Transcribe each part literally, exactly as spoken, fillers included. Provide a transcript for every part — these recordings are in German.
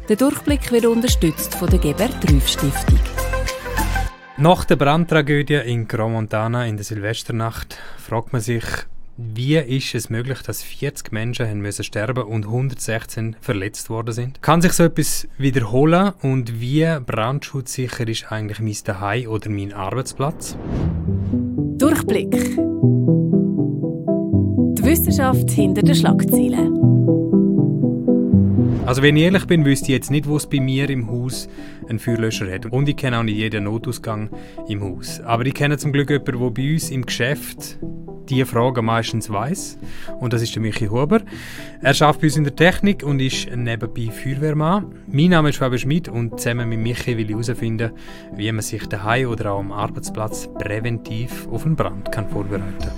Der Durchblick wird unterstützt von der Gebert-Rüff-Stiftung. Nach der Brandtragödie in Crans-Montana in der Silvesternacht fragt man sich, wie ist es möglich, dass vierzig Menschen haben müssen sterben und hundertsechzehn verletzt worden sind? Kann sich so etwas wiederholen und wie brandschutzsicher ist eigentlich mein Zuhause oder mein Arbeitsplatz? Durchblick. Die Wissenschaft hinter den Schlagzeilen. Also wenn ich ehrlich bin, wüsste ich jetzt nicht, wo es bei mir im Haus einen Feuerlöscher hat. Und ich kenne auch nicht jeden Notausgang im Haus. Aber ich kenne zum Glück jemanden, der bei uns im Geschäft diese Fragen meistens weiss. Und das ist der Michi Huber. Er arbeitet bei uns in der Technik und ist nebenbei Feuerwehrmann. Mein Name ist Fabian Schmid und zusammen mit Michi will ich herausfinden, wie man sich daheim oder auch am Arbeitsplatz präventiv auf einen Brand kann vorbereiten kann.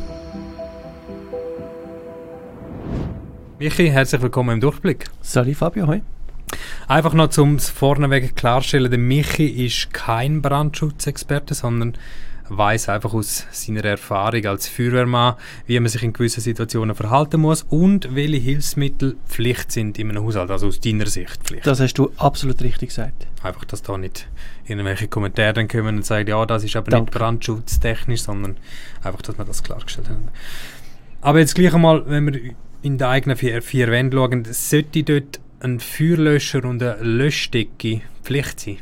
Michi, herzlich willkommen im Durchblick. Salut Fabio, hoi. Einfach noch zum vorneweg klarstellen, der Michi ist kein Brandschutzexperte, sondern weiss einfach aus seiner Erfahrung als Feuerwehrmann, wie man sich in gewissen Situationen verhalten muss und welche Hilfsmittel Pflicht sind in einem Haushalt, also aus deiner Sicht Pflicht. Das hast du absolut richtig gesagt. Einfach, dass da nicht irgendwelche Kommentare dann kommen und sagen, ja, das ist aber Danke. nicht brandschutztechnisch, sondern einfach, dass wir das klargestellt haben. Aber jetzt gleich einmal, wenn wir in den eigenen vier, vier Wänden schauen, sollte dort ein Feuerlöscher und eine Löschdecke Pflicht sein?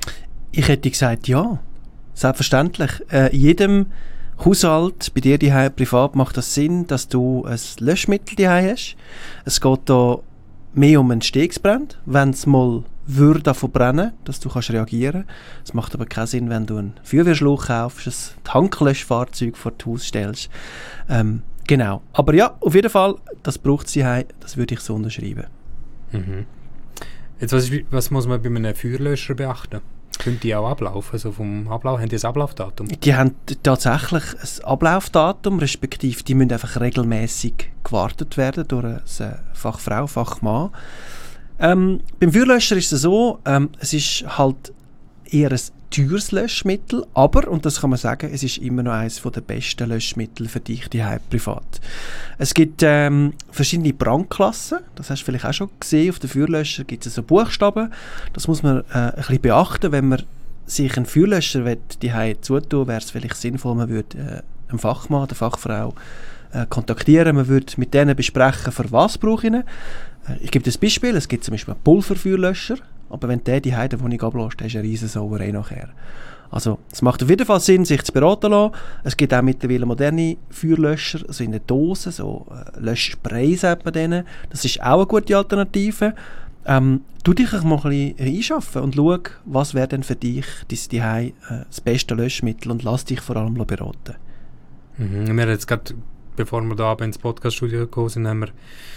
Ich hätte gesagt, ja. Selbstverständlich. Äh, in jedem Haushalt, bei dir daheim privat, macht das Sinn, dass du ein Löschmittel daheim hast. Es geht da mehr um einen Stegsbrand, wenn es mal würde davon brennen, dass du kannst reagieren. Es macht aber keinen Sinn, wenn du einen Feuerwehrschlauch kaufst, ein Tanklöschfahrzeug vor das Haus stellst. Ähm, Genau. Aber ja, auf jeden Fall, das braucht sie heim, das würde ich so unterschreiben. Mhm. Jetzt, was, ist, was muss man bei einem Feuerlöscher beachten? Können die auch ablaufen? Also vom Ablauf, haben die ein Ablaufdatum? Die haben tatsächlich ein Ablaufdatum, respektive die müssen einfach regelmäßig gewartet werden durch eine Fachfrau, Fachmann. Ähm, beim Feuerlöscher ist es so, ähm, es ist halt eher ein teures Löschmittel, aber, und das kann man sagen, es ist immer noch eines der besten Löschmittel für dich daheim privat. Es gibt ähm, verschiedene Brandklassen, das hast du vielleicht auch schon gesehen, auf den Feuerlöscher gibt es so Buchstaben, das muss man äh, ein bisschen beachten, wenn man sich einen Feuerlöscher daheim zutun, wäre es vielleicht sinnvoll, man würde äh, einen Fachmann, eine Fachfrau äh, kontaktieren, man würde mit denen besprechen, für was brauche ich ihn. Äh, ich gebe das Beispiel, es gibt zum Beispiel einen Pulverfeuerlöscher, aber wenn der die Heide, die ich ablässt, dann ist eine riesen Sauerei nachher. Also, es macht auf jeden Fall Sinn, sich zu beraten lassen. Es gibt auch mittlerweile moderne Feuerlöscher, also in der Dose, so äh, Löschspray sagt man denen. Das ist auch eine gute Alternative. Ähm, tu dich mal ein bisschen einschaffen und schau, was wäre denn für dich dein Zuhause äh, das beste Löschmittel und lass dich vor allem beraten. Mhm. Wir haben jetzt gerade, bevor wir da ins Podcaststudio gekommen sind, haben wir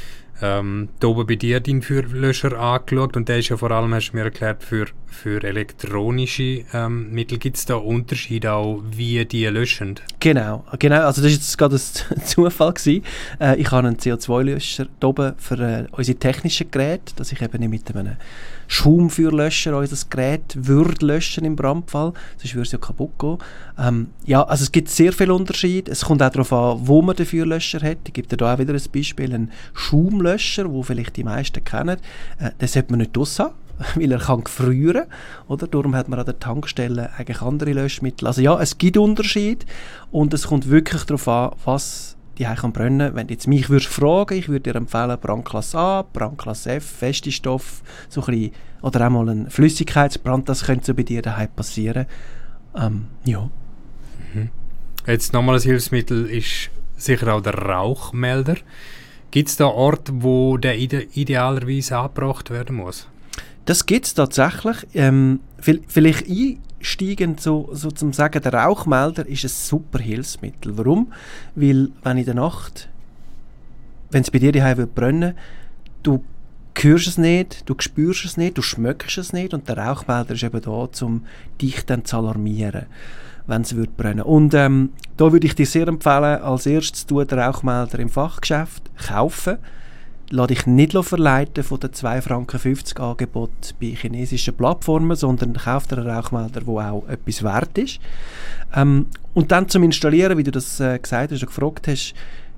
Ähm, da oben bei dir deinen Feuerlöscher angeschaut und der ist ja vor allem, hast du mir erklärt, für, für elektronische ähm, Mittel. Gibt es da Unterschiede auch, wie die löschen? Genau, genau. Also das war jetzt gerade ein Zufall gewesen. Äh, ich habe einen C O zwei Löscher hier oben für äh, unsere technischen Geräte, dass ich eben nicht mit einem Schaumfeuerlöscher unser Gerät würde löschen im Brandfall, sonst würde es ja kaputt gehen. Ähm, ja, also es gibt sehr viele Unterschiede. Es kommt auch darauf an, wo man den Feuerlöscher hat. Ich gebe dir da auch wieder ein Beispiel, einen Schaumlöscher, den vielleicht die meisten kennen. Äh, den sollte man nicht draussen haben, weil er kann gefrieren, oder? Darum hat man an der Tankstelle eigentlich andere Löschmittel. Also ja, es gibt Unterschiede und es kommt wirklich darauf an, was die kann brennen. Wenn du jetzt mich würdest fragen, ich würde dir empfehlen Brandklasse A, Brandklasse F, feste Stoff, so ein bisschen, oder auch mal ein Flüssigkeitsbrand, das könnte so bei dir daheim passieren. Ähm, ja. Mhm. Jetzt nochmal ein Hilfsmittel ist sicher auch der Rauchmelder. Gibt es da Orte, wo der ide- idealerweise angebracht werden muss? Das gibt es tatsächlich. Ähm, vielleicht einsteigend so, so zum Sagen, der Rauchmelder ist ein super Hilfsmittel. Warum? Weil, wenn in der Nacht, wenn es bei dir daheim brennen, du hörst es nicht, du spürst es nicht, du schmeckst es nicht und der Rauchmelder ist eben da, um dich dann zu alarmieren, wenn es brennen würde. Und ähm, da würde ich dir sehr empfehlen, als erstes tu den Rauchmelder im Fachgeschäft kaufen. Lass dich nicht verleiten von den zwei Franken fünfzig Angebot bei chinesischen Plattformen, sondern kauf dir einen Rauchmelder, der auch etwas wert ist. Ähm, und dann zum Installieren, wie du das äh, gesagt hast und gefragt hast,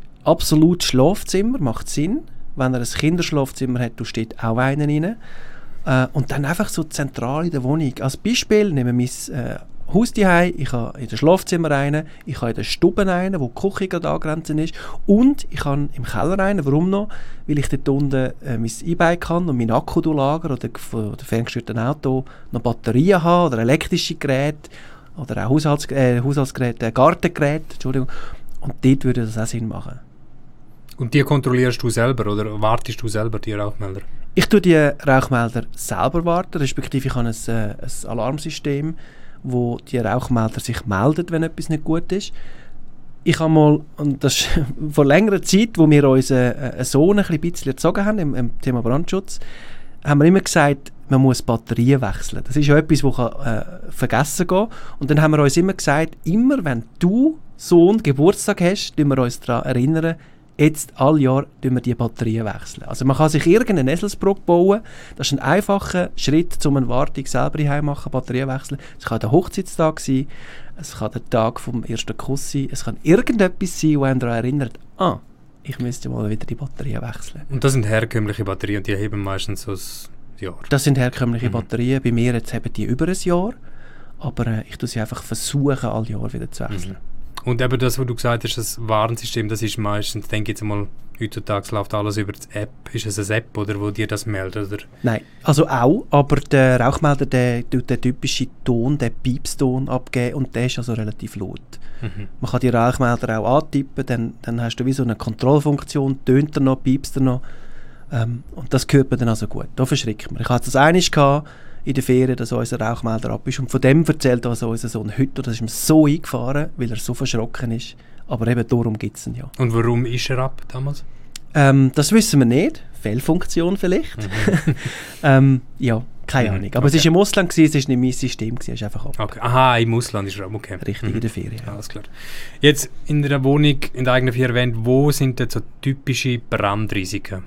absolut Schlafzimmer macht Sinn. Wenn er ein Kinderschlafzimmer hat, du steht auch einen rein. Äh, und dann einfach so zentral in der Wohnung. Als Beispiel nehmen wir mein äh, Haus daheim, ich habe in das Schlafzimmer einen, ich habe in der Stube einen, wo die Küche gerade angrenzend ist, und ich habe im Keller einen. Warum noch? Weil ich dort unten äh, mein E-Bike habe und mein Akkulager oder von dem ferngesteuerten Auto noch Batterien habe oder elektrische Geräte oder auch Haushalts äh, Haushaltsgeräte, äh, Gartengeräte, Entschuldigung. Und dort würde das auch Sinn machen. Und die kontrollierst du selber oder wartest du selber, die Rauchmelder? Ich tue die Rauchmelder selber warten, respektive ich habe ein, äh, ein Alarmsystem, wo die Rauchmelder sich melden, wenn etwas nicht gut ist. Ich habe mal, und das ist vor längerer Zeit, wo wir unseren äh, Sohn ein bisschen erzogen haben im, im Thema Brandschutz, haben wir immer gesagt, man muss Batterien wechseln. Das ist ja etwas, das kann, äh, vergessen kann. Und dann haben wir uns immer gesagt, immer wenn du Sohn Geburtstag hast, tun wir uns daran erinnern, jetzt alle Jahr tun wir die Batterien wechseln. Also man kann sich irgendeinen Eselsbrücke bauen. Das ist ein einfacher Schritt, um eine Wartung selber daheim machen, Batterien wechseln. Es kann der Hochzeitstag sein, es kann der Tag vom ersten Kuss sein, es kann irgendetwas sein, das einen daran erinnert, ah, ich müsste mal wieder die Batterien wechseln. Und das sind herkömmliche Batterien und die heben meistens so ein Jahr? Das sind herkömmliche mhm. Batterien. Bei mir jetzt haben die über ein Jahr, aber äh, ich tue sie einfach versuchen, alle Jahre wieder zu wechseln. Mhm. Und eben das, was du gesagt hast, das Warnsystem, das ist meistens, denke ich jetzt mal, heutzutage läuft alles über die App. Ist es eine App, oder, wo dir das meldet? Oder? Nein, also auch, aber der Rauchmelder, der tut den typischen Ton, den Piepston abgeben, und der ist also relativ laut. Mhm. Man kann die Rauchmelder auch antippen, dann, dann hast du wie so eine Kontrollfunktion, tönt er noch, piepst er noch, ähm, und das hört man dann also gut. Da verschrickt man. Ich hatte das einmal gehabt, in der Ferien, dass unser Rauchmelder ab ist. Und von dem erzählt also unser Sohn heute, das ist ihm so eingefahren, weil er so verschrocken ist. Aber eben darum gibt es ihn ja. Und warum ist er ab damals? Ähm, das wissen wir nicht. Fehlfunktion vielleicht. Mhm. ähm, ja, keine mhm. Ahnung. Aber okay. Es war im Ausland, gewesen, es war nicht mein System, es ist einfach ab. Okay. Aha, im Ausland ist er ab, okay. Richtig, mhm. in der Ferien. Ja. Alles klar. Jetzt in der Wohnung, in der eigenen vier Wänden, wo sind denn so typische Brandrisiken?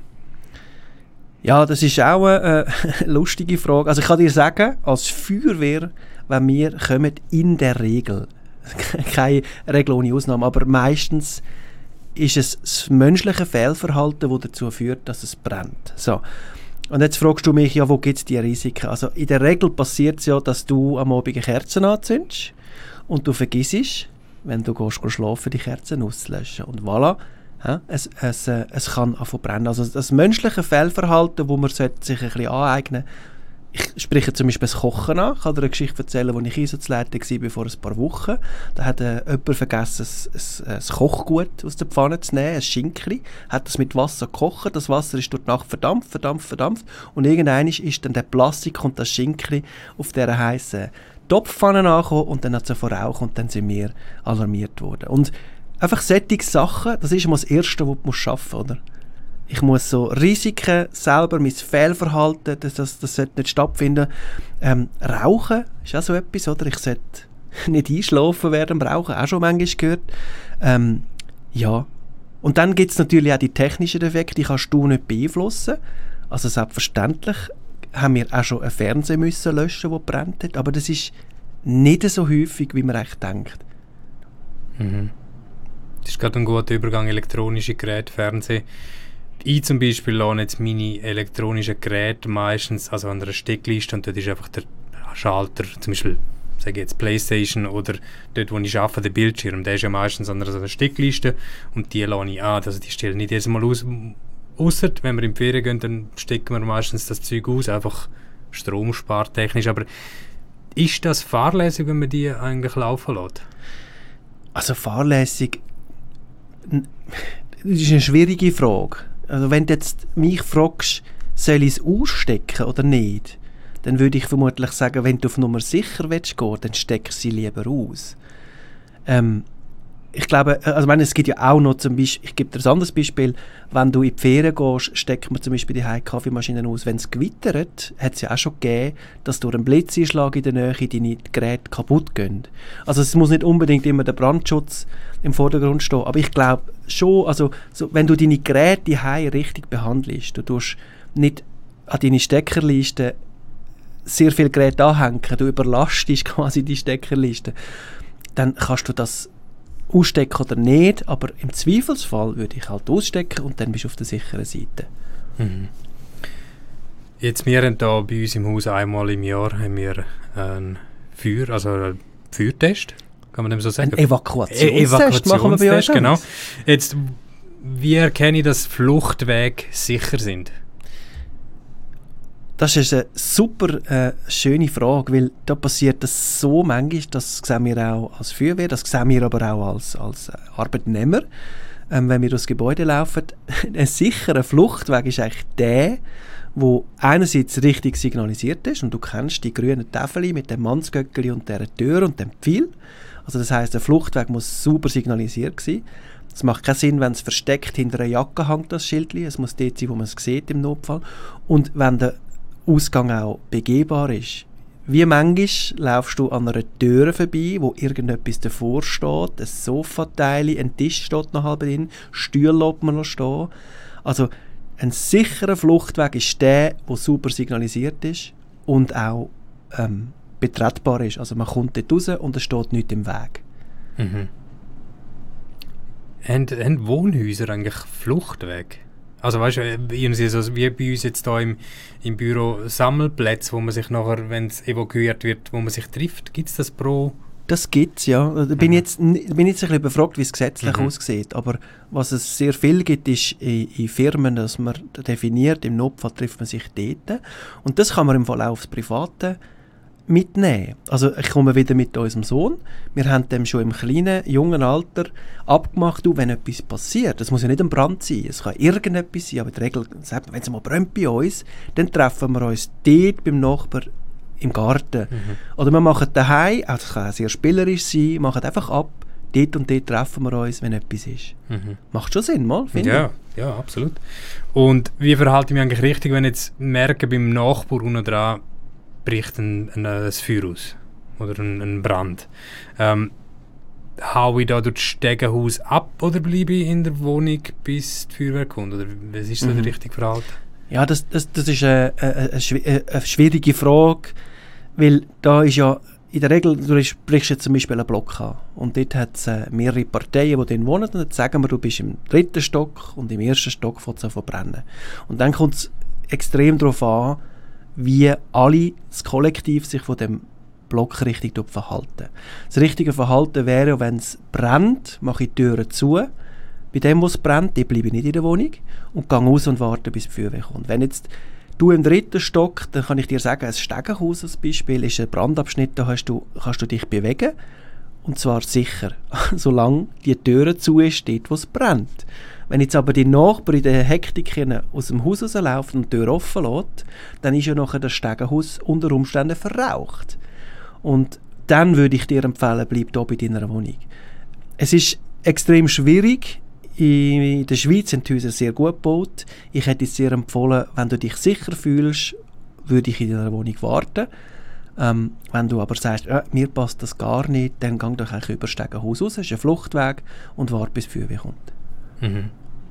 Ja, das ist auch eine äh, lustige Frage. Also ich kann dir sagen, als Feuerwehr, wenn wir kommen, in der Regel, keine Regel ohne Ausnahme, aber meistens ist es das menschliche Fehlverhalten, das dazu führt, dass es brennt. So. Und jetzt fragst du mich, ja, wo gibt es diese Risiken? Also in der Regel passiert es ja, dass du am Abend eine Kerze anzündest und du vergisst, wenn du gehst, gehst schlafen, die Kerzen auszulöschen. Und voilà. Ja, es, es, äh, es kann anfangen brennen. Also das menschliche Fehlverhalten, das man sich ein bisschen aneignen sollte. Ich spreche zum Beispiel das Kochen an. Ich kann dir eine Geschichte erzählen, als ich Einsatzleiter war vor ein paar Wochen. Da hat äh, jemand vergessen, ein, ein, ein Kochgut aus der Pfanne zu nehmen, ein Schinkli. Hat das mit Wasser gekocht. Das Wasser ist durch die Nacht verdampft, verdampft, verdampft. Und irgendwann ist dann der Plastik und das Schinkli auf dieser heißen Topfpfanne angekommen und dann hat es verraucht und dann sind wir alarmiert worden. Und einfach solche Sachen, das ist immer das Erste, was du schaffen musst, oder? Ich muss so Risiken selber, mein Fehlverhalten, das, das, das sollte nicht stattfinden. Ähm, Rauchen ist auch so etwas, oder? Ich sollte nicht einschlafen während dem Rauchen, auch schon manchmal gehört. Ähm, ja. Und dann gibt es natürlich auch die technischen Defekte, die kannst du nicht beeinflussen. Also selbstverständlich haben wir auch schon einen Fernseher müssen löschen, der gebrannt hat, aber das ist nicht so häufig, wie man eigentlich denkt. Mhm. Das ist gerade ein guter Übergang, elektronische Geräte, Fernsehen. Ich zum Beispiel lasse jetzt meine elektronischen Geräte meistens also an einer Steckliste und dort ist einfach der Schalter, zum Beispiel sage ich jetzt Playstation oder dort, wo ich arbeite, der Bildschirm, der ist ja meistens an einer Steckliste und die lasse ich an, also die stellen nicht jedes Mal aus. Ausser, wenn wir in die Ferien gehen, dann stecken wir meistens das Zeug aus, einfach stromspartechnisch. Aber ist das fahrlässig, wenn man die eigentlich laufen lässt? Also fahrlässig, das ist eine schwierige Frage. Also wenn du jetzt mich fragst, soll ich es ausstecken oder nicht, dann würde ich vermutlich sagen, wenn du auf Nummer sicher willst gehen, dann steck sie lieber aus. Ähm, ich glaube, also meine, es gibt ja auch noch zum Beispiel, ich gebe dir ein anderes Beispiel, wenn du in die Ferien gehst, steckt man zum Beispiel die Kaffeemaschinen aus. Wenn es gewittert, hat es ja auch schon gegeben, dass durch einen Blitzeinschlag in der Nähe deine Geräte kaputt gehen. Also es muss nicht unbedingt immer der Brandschutz im Vordergrund stehen, aber ich glaube schon, also so, wenn du deine Geräte daheim richtig behandelst, du tust nicht an deine Steckerliste sehr viele Geräte anhängen, du überlastest quasi die Steckerliste, dann kannst du das ausstecken oder nicht, aber im Zweifelsfall würde ich halt ausstecken und dann bist du auf der sicheren Seite. Mhm. Jetzt, wir haben hier bei uns im Haus einmal im Jahr haben wir ein Feuer, also einen Feuertest, kann man dem so sagen? Ein Evakuationstest, e Evakuationstest machen wir bei euch genau. Jetzt, wie erkenne ich, dass Fluchtwege sicher sind? Das ist eine super äh, schöne Frage, weil da passiert das so manchmal, das sehen wir auch als Feuerwehr, das sehen wir aber auch als, als äh, Arbeitnehmer, ähm, wenn wir durchs Gebäude laufen. Ein sicherer Fluchtweg ist eigentlich der, wo einerseits richtig signalisiert ist und du kennst die grünen Täfeli mit dem Mannsgöckeli und der Tür und dem Pfeil. Also das heisst, der Fluchtweg muss super signalisiert sein. Es macht keinen Sinn, wenn es versteckt hinter einer Jacke hängt, das Schildchen. Es muss dort sein, wo man es sieht im Notfall. Und wenn der Ausgang auch begehbar ist. Wie manchmal laufst du an einer Tür vorbei, wo irgendetwas davor steht, ein Sofateil, ein Tisch steht noch halb drin, Stühle lässt man noch stehen. Also ein sicherer Fluchtweg ist der, der super signalisiert ist und auch ähm, betretbar ist. Also man kommt dort raus und es steht nichts im Weg. Mhm. Haben, haben Wohnhäuser eigentlich Fluchtweg? Also weißt du, so wie bei uns jetzt hier im, im Büro Sammelplätze, wo man sich nachher, wenn es evakuiert wird, wo man sich trifft, gibt es das pro... Das gibt es, ja. Da bin, mhm. jetzt, bin jetzt ein bisschen überfragt, wie es gesetzlich mhm. aussieht. Aber was es sehr viel gibt, ist in, in Firmen, dass man definiert, im Notfall trifft man sich dort. Und das kann man im Fall auch aufs Private mitnehmen. Also ich komme wieder mit unserem Sohn. Wir haben dem schon im kleinen, jungen Alter abgemacht, du, wenn etwas passiert, das muss ja nicht ein Brand sein, es kann irgendetwas sein, aber in der Regel, wenn es mal brennt bei uns, dann treffen wir uns dort beim Nachbar im Garten. Mhm. Oder wir machen daheim, also das kann auch sehr spielerisch sein, machen einfach ab, dort und dort treffen wir uns, wenn etwas ist. Mhm. Macht schon Sinn, mal, finde ja, ich. Ja, absolut. Und wie verhalte ich mich eigentlich richtig, wenn ich jetzt merke, beim Nachbar unten dran bricht ein, ein, ein Feuer aus oder ein, ein Brand. Ähm, hau ich da durch das Stegenhaus ab oder bleibe ich in der Wohnung, bis die Feuerwehr kommt? Oder was ist so mhm. der richtige Verhalten? Ja, das, das, das ist eine, eine, eine schwierige Frage, weil da ist ja in der Regel, du brichst jetzt zum Beispiel einen Block an und dort hat es äh, mehrere Parteien, die drin wohnen und dann sagen wir, du bist im dritten Stock und im ersten Stock fängt es an zu brennen. Und dann kommt es extrem darauf an, wie alle das Kollektiv sich von dem Block richtig verhalten. Das richtige Verhalten wäre, wenn es brennt, mache ich die Türen zu. Bei dem, wo es brennt, bleibe ich nicht in der Wohnung und gehe raus und warte, bis die Feuerwehr kommt. Wenn jetzt du im dritten Stock, dann kann ich dir sagen, ein Stegenhaus als Beispiel ist ein Brandabschnitt, da hast du, kannst du dich bewegen und zwar sicher, solange die Türe zu ist, dort, wo es brennt. Wenn jetzt aber die Nachbar in der Hektik aus dem Haus rausläuft und die Tür offen lässt, dann ist ja nachher das Stegenhaus unter Umständen verraucht. Und dann würde ich dir empfehlen, bleib hier bei deiner Wohnung. Es ist extrem schwierig. In der Schweiz sind die Häuser sehr gut gebaut. Ich hätte es dir empfohlen, wenn du dich sicher fühlst, würde ich in deiner Wohnung warten. Ähm, wenn du aber sagst, äh, mir passt das gar nicht, dann geh doch eigentlich über das Stegenhaus raus, das ist ein Fluchtweg, und warte, bis die Feuerwehr kommt. Mhm.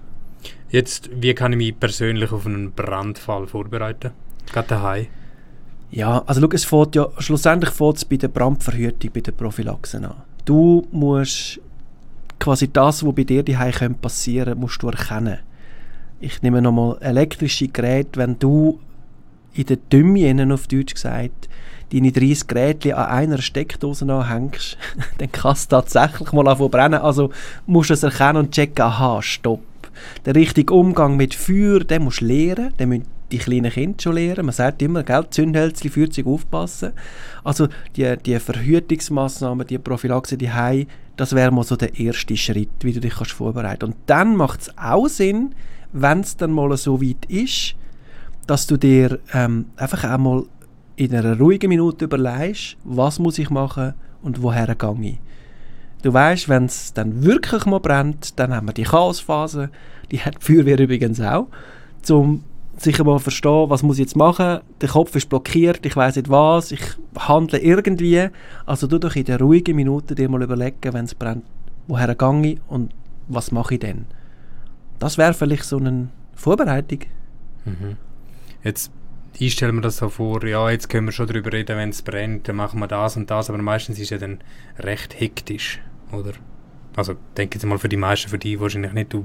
Jetzt, wie kann ich mich persönlich auf einen Brandfall vorbereiten? Gerade daheim? Ja, also schau, es fängt ja, schlussendlich fängt es bei der Brandverhütung, bei der Prophylaxe an. Du musst quasi das, was bei dir daheim passieren könnte, musst du erkennen. Ich nehme nochmal elektrische Geräte, wenn du in der Dümme, auf Deutsch gesagt, deine dreißig Geräte an einer Steckdose anhängst, dann kann es tatsächlich mal anfangen brennen. Also musst du es erkennen und checken, aha, stopp. Der richtige Umgang mit Feuer, den musst du lernen, den müssen die kleinen Kinder schon lernen. Man sagt immer, gell, Zündhölzchen, Feuerzeug aufpassen. Also die, die Verhütungsmassnahmen, die Prophylaxe daheim, das wäre mal so der erste Schritt, wie du dich kannst vorbereiten kannst. Und dann macht es auch Sinn, wenn es dann mal so weit ist, dass du dir ähm, einfach einmal in einer ruhigen Minute überlegst, was muss ich machen und woher gehe ich. Du weißt, wenn es dann wirklich mal brennt, dann haben wir die Chaosphase, die hat die Feuerwehr übrigens auch, um sicher mal verstehen, was muss ich jetzt machen, der Kopf ist blockiert, ich weiss nicht was, ich handle irgendwie. Also du doch in der ruhigen Minute dir mal überlegen, wenn es brennt, woher gehe ich und was mache ich denn. Das wäre vielleicht so eine Vorbereitung. Mhm. Jetzt ich stelle mir das so vor, ja, jetzt können wir schon darüber reden, wenn es brennt, dann machen wir das und das, aber meistens ist es ja dann recht hektisch, oder? Also, denke jetzt mal für die meisten, für die wahrscheinlich nicht, du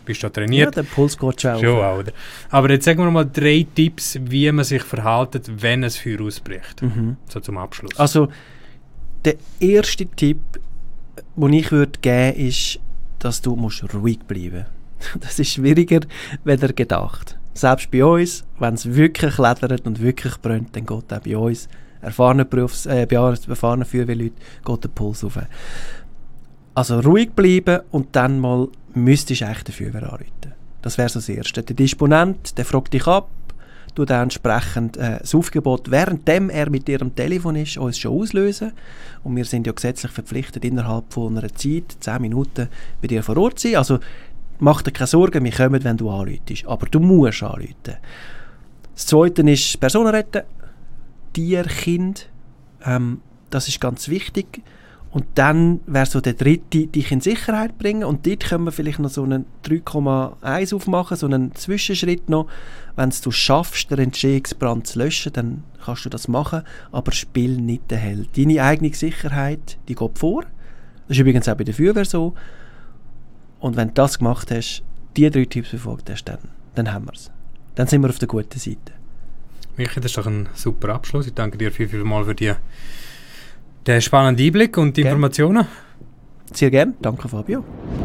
bist du trainiert. Ja, der Puls geht schon. Schon auch, oder? Aber jetzt sagen wir mal drei Tipps, wie man sich verhält, wenn ein Feuer ausbricht. Mhm. So zum Abschluss. Also, der erste Tipp, den ich würde geben, ist, dass du musst ruhig bleiben musst. Das ist schwieriger, weder gedacht. Selbst bei uns, wenn es wirklich ledert und wirklich brennt, dann geht auch bei uns, erfahrenen, Berufs-, äh, erfahrenen Feuerwehrleuten, geht der Puls auf. Also ruhig bleiben und dann mal müsstest du echt den Feuerwehr anrufen. Das wäre so das Erste. Der Disponent, der fragt dich ab, tut dann entsprechend äh, das Aufgebot, währenddem er mit ihrem Telefon ist, uns schon auslösen. Und wir sind ja gesetzlich verpflichtet, innerhalb von einer Zeit, zehn Minuten, bei dir vor Ort zu sein. Also mach dir keine Sorgen, wir kommen, wenn du anrufst. Aber du musst anrufen. Das Zweite ist Personen retten, Tier, Kind. Ähm, das ist ganz wichtig. Und dann wäre so der dritte, dich in Sicherheit bringen. Und dort können wir vielleicht noch so einen drei Komma eins aufmachen, so einen Zwischenschritt noch. Wenn du schaffst, den Entstehungsbrand zu löschen, dann kannst du das machen, aber spiel nicht den Held. Deine eigene Sicherheit, die geht vor. Das ist übrigens auch bei der Feuerwehr so. Und wenn du das gemacht hast, die drei Tipps befolgt hast, dann, dann haben wir es. Dann sind wir auf der guten Seite. Michi, das ist doch ein super Abschluss. Ich danke dir viel, viel mal für die den spannenden Einblick und die Gerne. Informationen. Sehr gerne. Danke, Fabio.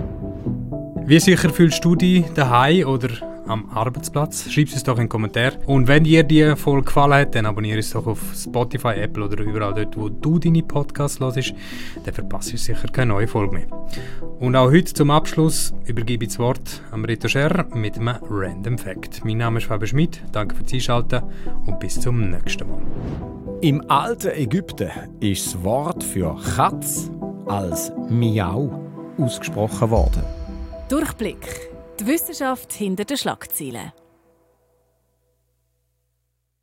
Wie sicher fühlst du dich daheim oder am Arbeitsplatz? Schreib es uns doch in den Kommentaren. Und wenn dir die Folge gefallen hat, dann abonniere es doch auf Spotify, Apple oder überall dort, wo du deine Podcasts hörst. Dann verpasst du sicher keine neue Folge mehr. Und auch heute zum Abschluss übergebe ich das Wort an Rito Scher mit einem Random Fact. Mein Name ist Fabio Schmidt. Danke fürs Einschalten und bis zum nächsten Mal. Im alten Ägypten ist das Wort für Katz als Miau ausgesprochen worden. Durchblick. Die Wissenschaft hinter den Schlagzeilen.